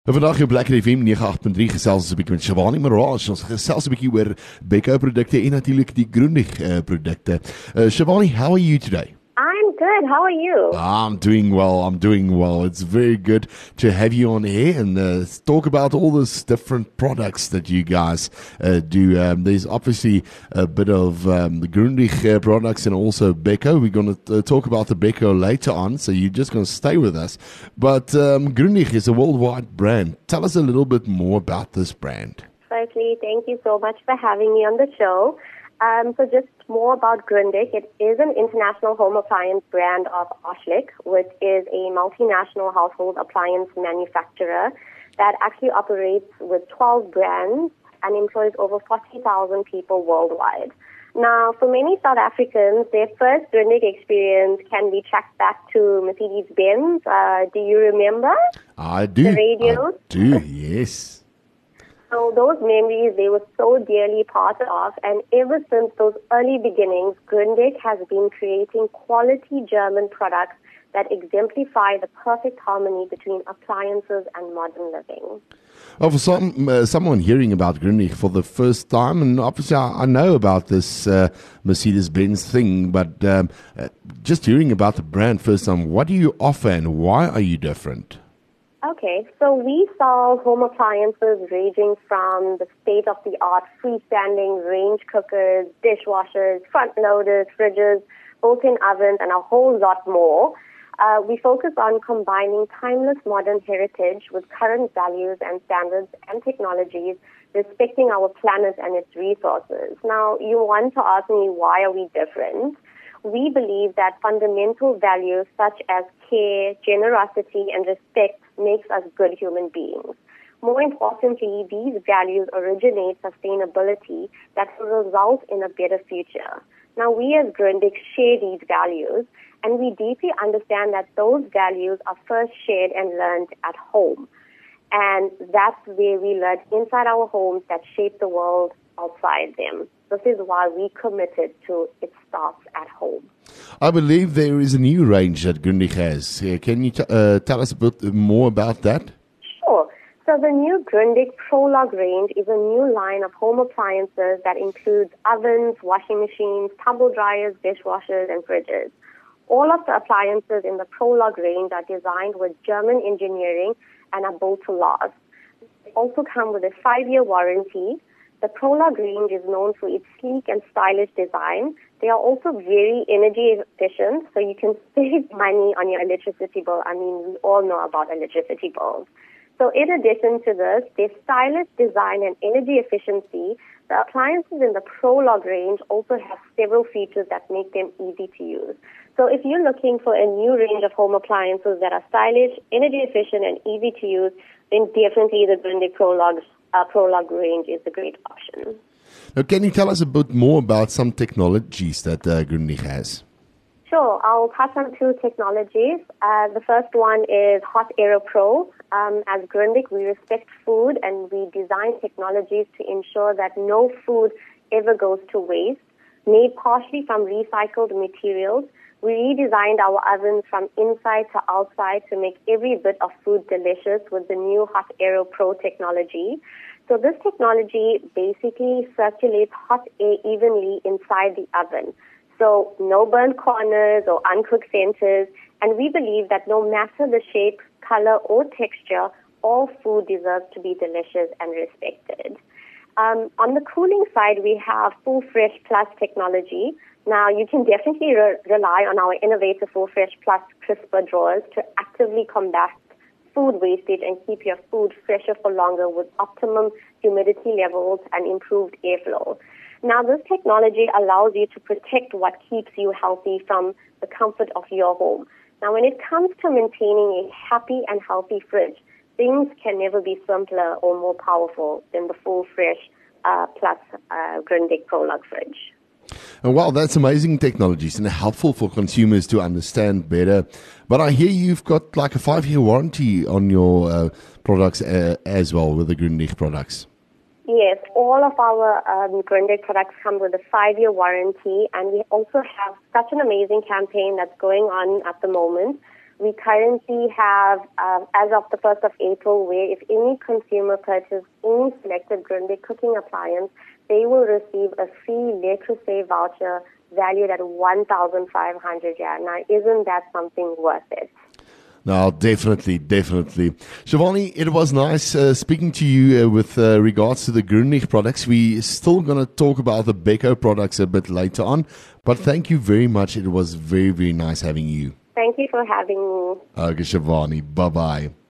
Vandag op Lekker FM 98.3 gesels ons 'n bietjie met Shivani Maraj. Ons gesels 'n bietjie oor Beko produkte en natuurlik die Grundig produkte. Shivani, how are you today? I'm good. How are you? I'm doing well. I'm doing well. It's very good to have you on here and talk about all these different products that you guys do. There's obviously a bit of the Grundig products and also Beko. We're going to talk about the Beko later on, so you're just going to stay with us. But Grundig is a worldwide brand. Tell us a little bit more about this brand. Firstly, thank you so much for having me on the show. So just more about Grundig. It is an international home appliance brand of Oshlik, which is a multinational household appliance manufacturer that actually operates with 12 brands and employs over 40,000 people worldwide. Now, for many South Africans, their first Grundig experience can be tracked back to Mercedes-Benz. Do you remember? I do. The radios? I do, yes. So those memories, they were so dearly part of, and ever since those early beginnings, Grundig has been creating quality German products that exemplify the perfect harmony between appliances and modern living. Well, for someone hearing about Grundig for the first time, and obviously I know about this Mercedes-Benz thing, but just hearing about the brand first time, what do you offer and why are you different? Okay, so we sell home appliances ranging from the state-of-the-art freestanding range cookers, dishwashers, front loaders, fridges, built-in ovens, and a whole lot more. We focus on combining timeless modern heritage with current values and standards and technologies, respecting our planet and its resources. Now, you want to ask me, why are we different? We believe that fundamental values such as care, generosity, and respect makes us good human beings. More importantly, these values originate sustainability that will result in a better future. Now, we as Grundig share these values, and we deeply understand that those values are first shared and learned at home. And that's where we learn inside our homes that shape the world outside them. This is why we committed to it starts at home. I believe there is a new range that Grundig has. Can you tell us a bit more about that? Sure. So the new Grundig Prolog range is a new line of home appliances that includes ovens, washing machines, tumble dryers, dishwashers, and fridges. All of the appliances in the Prolog range are designed with German engineering and are built to last. They also come with a 5-year warranty. The Prolog range is known for its sleek and stylish design. They are also very energy efficient, so you can save money on your electricity bill. I mean, we all know about electricity bills. So in addition to this, their stylish design and energy efficiency, the appliances in the Prolog range also have several features that make them easy to use. So if you're looking for a new range of home appliances that are stylish, energy efficient, and easy to use, then definitely the Grundig Prolog range is a great option. Now, can you tell us a bit more about some technologies that Grundig has? Sure, I'll touch on 2 technologies. The first one is Hot Aero Pro. As Grundig, we respect food and we design technologies to ensure that no food ever goes to waste. Made partially from recycled materials, we redesigned our ovens from inside to outside to make every bit of food delicious with the new Hot Aero Pro technology. So this technology basically circulates hot air evenly inside the oven. So no burnt corners or uncooked centers. And we believe that no matter the shape, color, or texture, all food deserves to be delicious and respected. On the cooling side, we have Full Fresh Plus technology. Now, you can definitely rely on our innovative Full Fresh Plus crisper drawers to actively combat food wastage and keep your food fresher for longer with optimum humidity levels and improved airflow. Now, this technology allows you to protect what keeps you healthy from the comfort of your home. Now, when it comes to maintaining a happy and healthy fridge, things can never be simpler or more powerful than the Full Fresh Plus Grundig Prolog fridge. And wow, that's amazing technologies and helpful for consumers to understand better. But I hear you've got like a 5-year warranty on your products as well with the Grundig products. Yes, all of our Grundig products come with a 5-year warranty, and we also have such an amazing campaign that's going on at the moment We currently have, as of the 1st of April, where if any consumer purchases any selected Grundig cooking appliance, they will receive a free Le Creuset voucher valued at 1,500 Rand. Now, isn't that something worth it? No, definitely. Shivani, it was nice speaking to you with regards to the Grundig products. We're still going to talk about the Beko products a bit later on, but thank you very much. It was very, very nice having you. Thank you for having me. Okay, Shivani. Bye-bye.